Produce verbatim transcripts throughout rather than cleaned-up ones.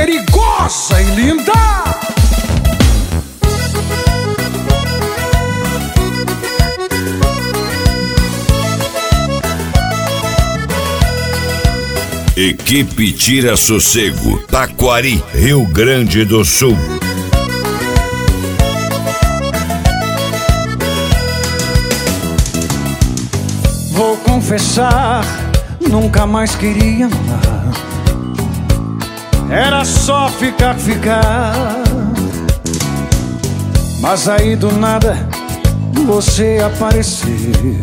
perigosa e linda. Equipe Tira Sossego, Taquari, Rio Grande do Sul. Vou confessar, nunca mais queria amar. Era só ficar, ficar. Mas aí do nada você apareceu,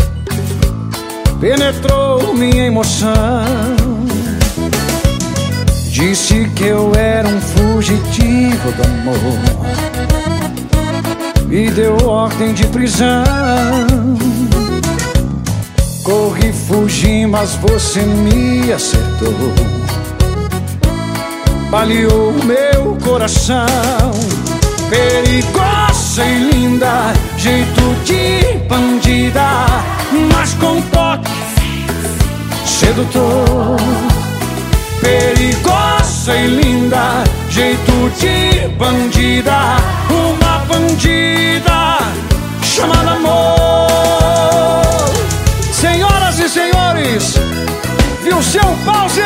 penetrou minha emoção. Disse que eu era um fugitivo do amor, me deu ordem de prisão. Corri, fugi, mas você me acertou, baleou meu coração. Perigosa e linda, jeito de bandida, mas com toque sedutor. Perigosa e linda, jeito de bandida, uma bandida chamada amor. Senhoras e senhores, viu seu pause?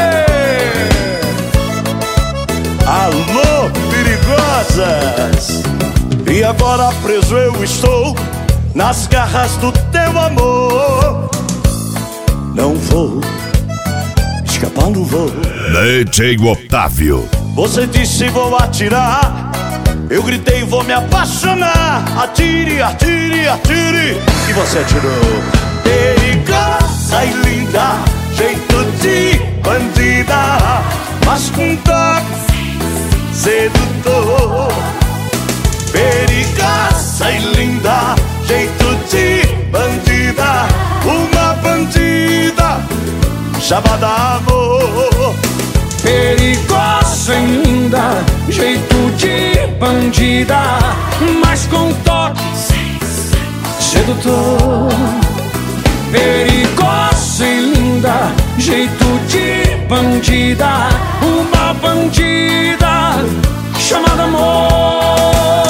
Alô, perigosas! E agora preso eu estou nas garras do teu amor. Não vou escapar, não vou. D J Otávio. Você disse vou atirar, eu gritei vou me apaixonar. Atire, atire, atire, e você atirou. Perigosa e linda, jeito de bandida, mas com toque sedutor. Perigosa e linda, jeito de bandida, uma bandida chamada amor. Perigosa e linda, jeito de bandida, mas com toque sedutor. Perigosa e linda, jeito de bandida, uma bandida chamada amor.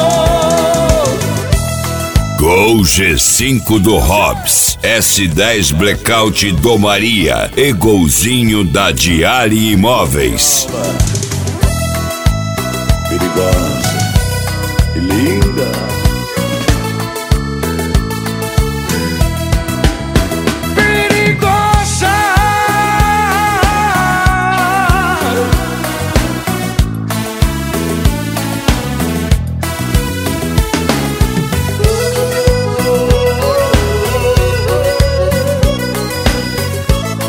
Gol G cinco do Hobbs, S dez Blackout do Maria e golzinho da Diária Imóveis. Perigosa e linda.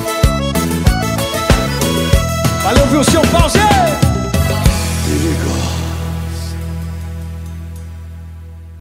Valeu, viu seu pause? Perigosa.